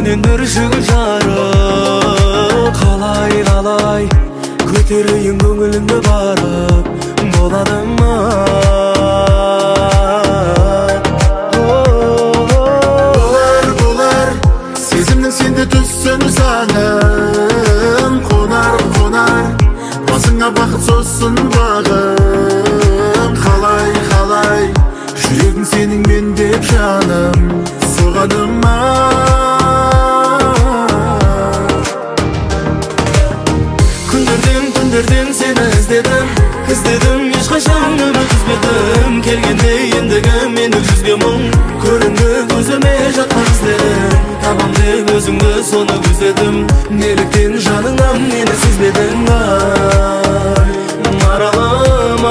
менен бір жүгүл жарып қалай көтерейін көңіліңді барып болады ма? Болар сезімнің сенде түссін сағым қонар басыңа бақыт сосын бағым қалай жүрегің сенің мен деп жаным соғады ма? Күндерден сені іздедім ешқашан үміт үзбедім келгенде ендігі мені жүзге мұң көрінді көзіме жатқан іздерім табам деп өзіңді соны көздедім неліктен жаныңнан мені сезбедің маралым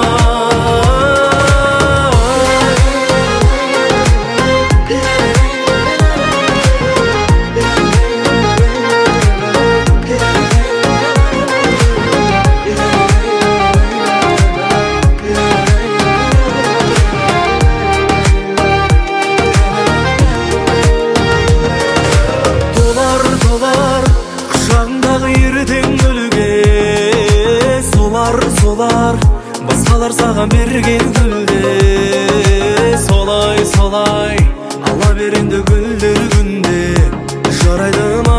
солар басқалар саған берген гүлде солай ала бер енді гүлдер күнде жарайды ма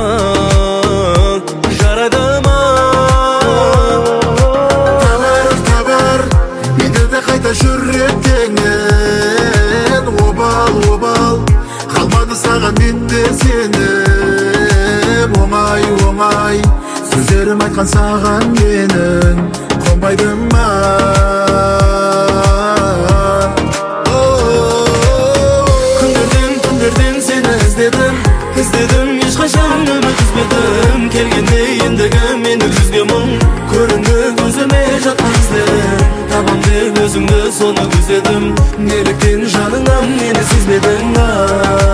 табар енді де қайта жүректенен обал қалмады саған менде сенім оңай сөздерім айтқан саған менің қонбайды ма? Күндерден сені іздедім ешқашан үміт үзбедім келгенде ендігі мені жүзге мұң көрінді көзіме жатқан іздерім табам деп өзіңді соны көздедім неліктен жаныңнан мені сезбедің